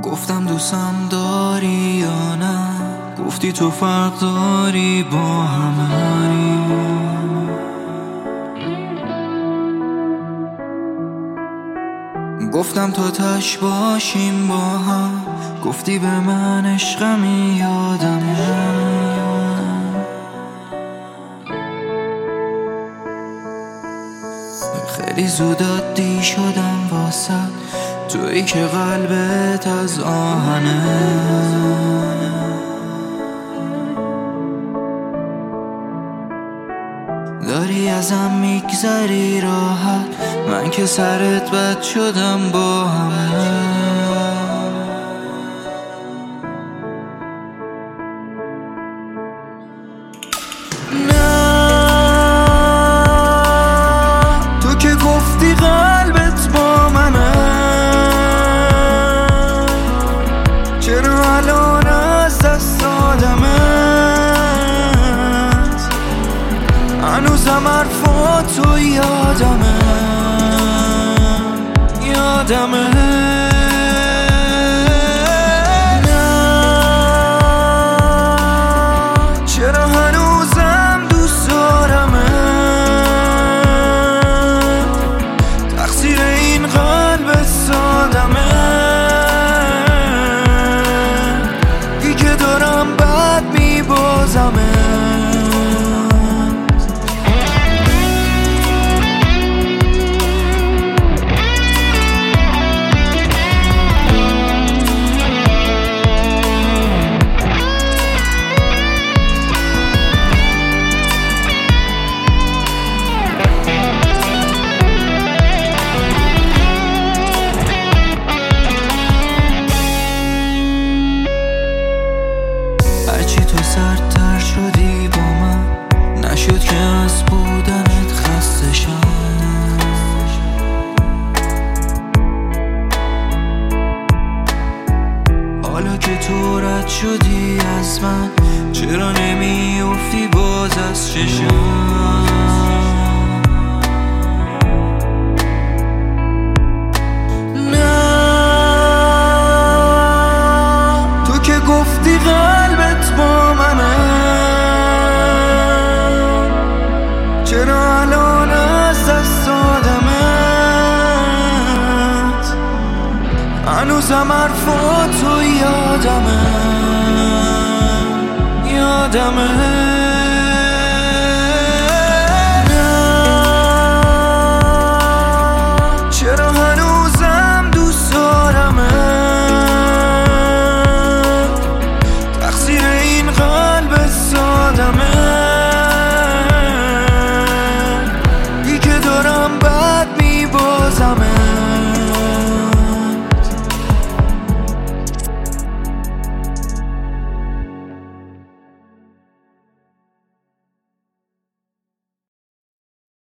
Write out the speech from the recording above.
گفتم دوستم داری یا نه، گفتی تو فرق داری با همه. گفتم تا تش باشیم با هم، گفتی به من عشقمی یادمه. خیلی زود عادی شدم واسه تویی که قلبت از آهنه. داری ازم میگذری راحت، من که سرت بد شدم با همه. هنوزم حرفاتو یادمه. نه چرا هنوزم دوست دارمه، تقصیر این قلب سادمه. دیگه دارم بد میبازمه. هرچی تو سردتر شدی با من، نشد که از بودنت خسته شم. حالا که تو رد شدی از من، چرا نمیافتی باز از چشم؟ نه تو که گفتی قلبت با منه، چرا الان از دست دادمت؟ هنوزم حرفاتو یادمه.